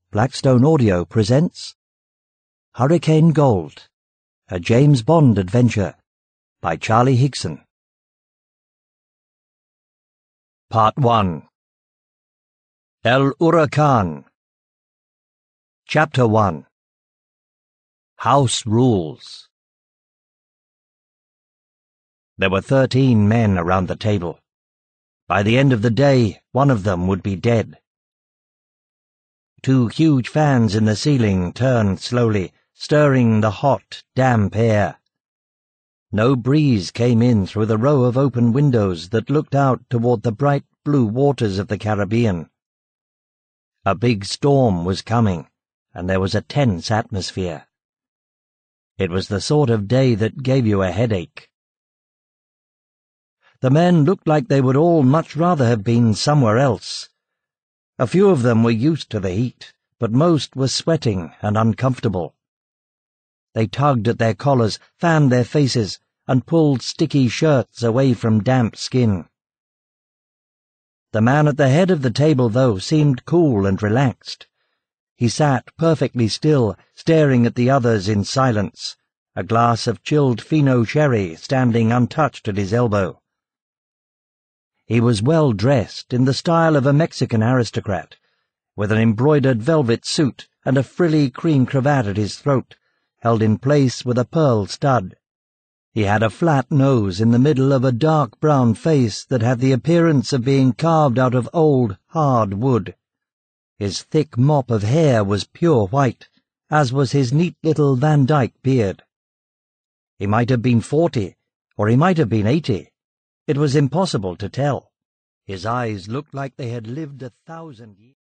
Blackstone Audio presents Hurricane Gold, a James Bond adventure by Charlie Higson. Part 1. El Huracan. Chapter 1. House Rules. There were 13 men around the table. By the end of the day, one of them would be dead. 2 huge fans in the ceiling turned slowly, stirring the hot, damp air. No breeze came in through the row of open windows that looked out toward the bright blue waters of the Caribbean. A big storm was coming, and there was a tense atmosphere. It was the sort of day that gave you a headache. The men looked like they would all much rather have been somewhere else. A few of them were used to the heat, but most were sweating and uncomfortable. They tugged at their collars, fanned their faces, and pulled sticky shirts away from damp skin. The man at the head of the table, though, seemed cool and relaxed. He sat perfectly still, staring at the others in silence, a glass of chilled Fino sherry standing untouched at his elbow. He was well dressed in the style of a Mexican aristocrat, with an embroidered velvet suit and a frilly cream cravat at his throat, held in place with a pearl stud. He had a flat nose in the middle of a dark brown face that had the appearance of being carved out of old, hard wood. His thick mop of hair was pure white, as was his neat little Van Dyke beard. He might have been 40, or he might have been 80. It was impossible to tell. His eyes looked like they had lived 1,000 years.